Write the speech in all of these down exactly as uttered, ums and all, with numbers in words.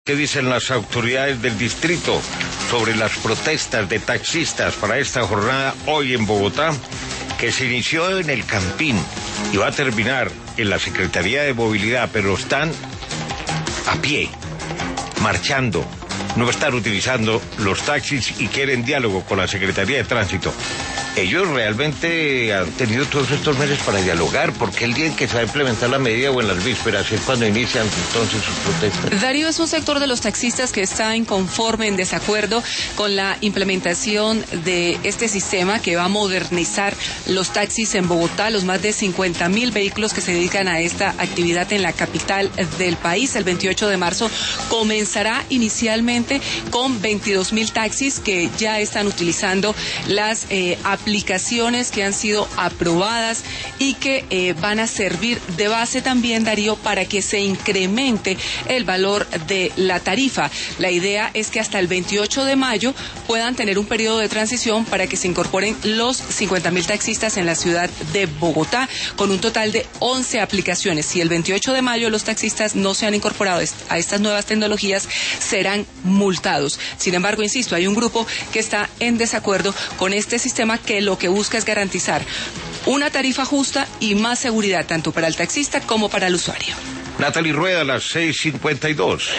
¿Qué dicen las autoridades del distrito sobre las protestas de taxistas para esta jornada hoy en Bogotá, que se inició en el Campín y va a terminar en la Secretaría de Movilidad, pero están a pie, marchando, no están utilizando los taxis y quieren diálogo con la Secretaría de Tránsito? Ellos realmente han tenido todos estos meses para dialogar, porque el día en que se va a implementar la medida o en las vísperas es cuando inician entonces sus protestas. Darío, es un sector de los taxistas que está inconforme, en desacuerdo con la implementación de este sistema que va a modernizar los taxis en Bogotá, los más de cincuenta mil vehículos que se dedican a esta actividad en la capital del país. El veintiocho de marzo comenzará inicialmente con veintidós mil taxis que ya están utilizando las eh, aplicaciones aplicaciones que han sido aprobadas y que eh, van a servir de base también, Darío, para que se incremente el valor de la tarifa. La idea es que hasta el veintiocho de mayo puedan tener un periodo de transición para que se incorporen los cincuenta mil taxistas en la ciudad de Bogotá, con un total de once aplicaciones. Si el veintiocho de mayo los taxistas no se han incorporado a estas nuevas tecnologías, serán multados. Sin embargo, insisto, hay un grupo que está en desacuerdo con este sistema, que lo que busca es garantizar una tarifa justa y más seguridad tanto para el taxista como para el usuario. Natalie Rueda, a las seis cincuenta y dos.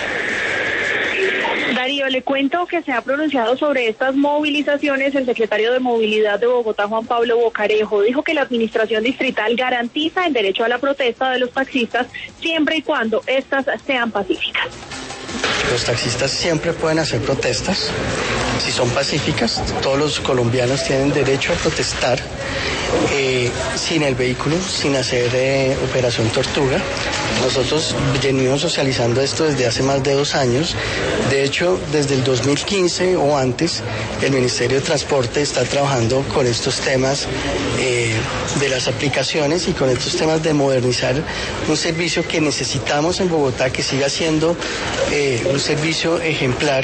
Darío, le cuento que se ha pronunciado sobre estas movilizaciones el secretario de Movilidad de Bogotá, Juan Pablo Bocarejo. Dijo que la administración distrital garantiza el derecho a la protesta de los taxistas siempre y cuando éstas sean pacíficas. Los taxistas siempre pueden hacer protestas, si son pacíficas. Todos los colombianos tienen derecho a protestar eh, sin el vehículo, sin hacer eh, operación tortuga. Nosotros venimos socializando esto desde hace más de dos años. De hecho, desde el dos mil quince o antes, el Ministerio de Transporte está trabajando con estos temas eh, de las aplicaciones y con estos temas de modernizar un servicio que necesitamos en Bogotá, que siga siendo eh, un servicio ejemplar.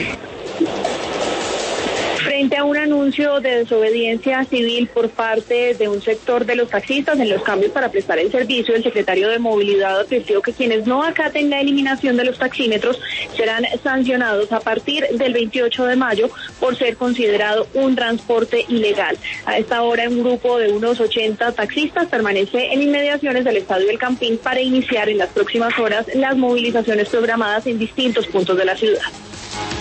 Frente a un anuncio de desobediencia civil por parte de un sector de los taxistas en los cambios para prestar el servicio, el secretario de Movilidad advirtió que quienes no acaten la eliminación de los taxímetros serán sancionados a partir del veintiocho de mayo por ser considerado un transporte ilegal. A esta hora, un grupo de unos ochenta taxistas permanece en inmediaciones del Estadio El Campín para iniciar en las próximas horas las movilizaciones programadas en distintos puntos de la ciudad.